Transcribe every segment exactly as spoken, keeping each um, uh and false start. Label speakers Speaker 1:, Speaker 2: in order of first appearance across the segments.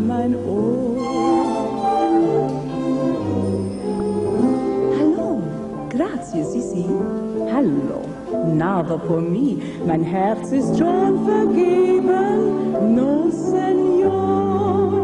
Speaker 1: mein Ohr. Hallo, grazie, Sissi. Hallo, nada por mi, mein Herz ist schon vergeben, no Senor.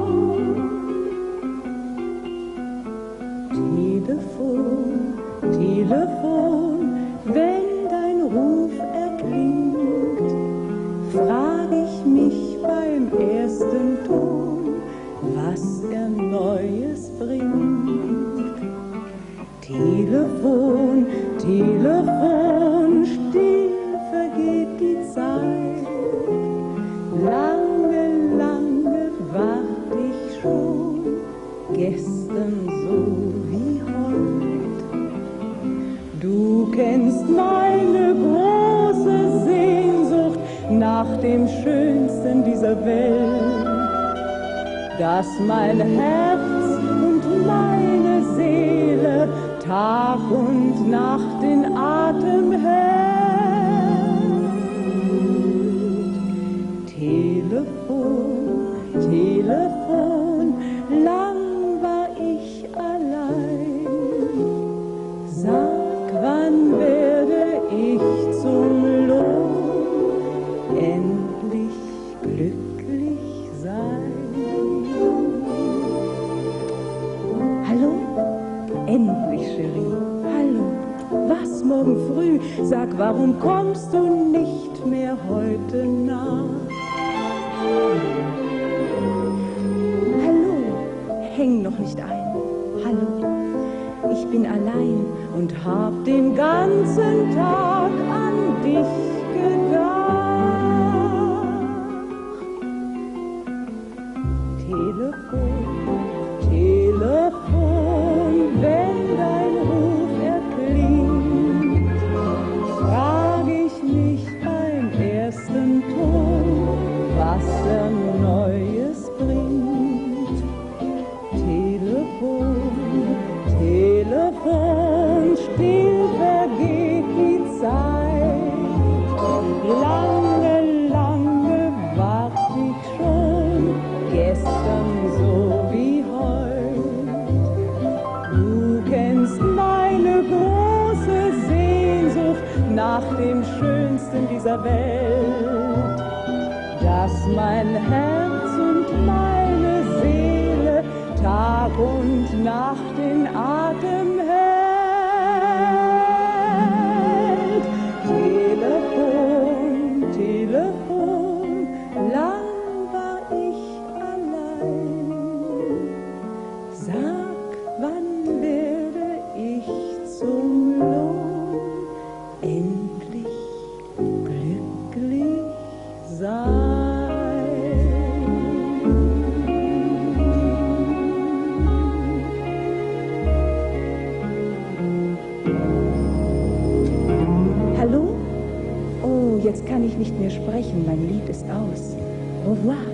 Speaker 1: Telefon, Telefon, wenn dein Ruf erklingt, frag ich mich beim ersten Ton, was er Neues bringt. Telefon, Telefon, still vergeht die Zeit. Lange, lange wart ich schon, gestern so wie heut. Du kennst meine große Sehnsucht nach dem Schönsten dieser Welt, dass mein Herz und meine Seele Tag und Nacht den Atem hält. Telefon, Telefon, lang war ich allein. Sag, wann werde ich zum Lohn endlich glücklich sein? Hallo? Endlich, Cherie. Hallo. Was morgen früh? Sag, warum kommst du nicht mehr heute nach? Hallo. Häng noch nicht ein. Hallo. Ich bin allein und hab den ganzen Tag an dich gedacht. Telefon, Telefon, wenn dein Ruf erklingt, frag ich mich beim ersten Ton, was er Neues bringt. Telefon, Telefon, still vergeht die Zeit. Lange, lange wart ich schon, gestern so wie heut. Du kennst meine große Sehnsucht nach dem Schönsten dieser Welt, dass mein Herz und meine Seele Tag und Nacht den Atem hält. Telefon, Telefon, lang war ich allein. Sag, wann werde ich zum Lohn endlich glücklich sein? Hallo? Oh, jetzt kann ich nicht mehr sprechen, mein Lied ist aus. Au revoir.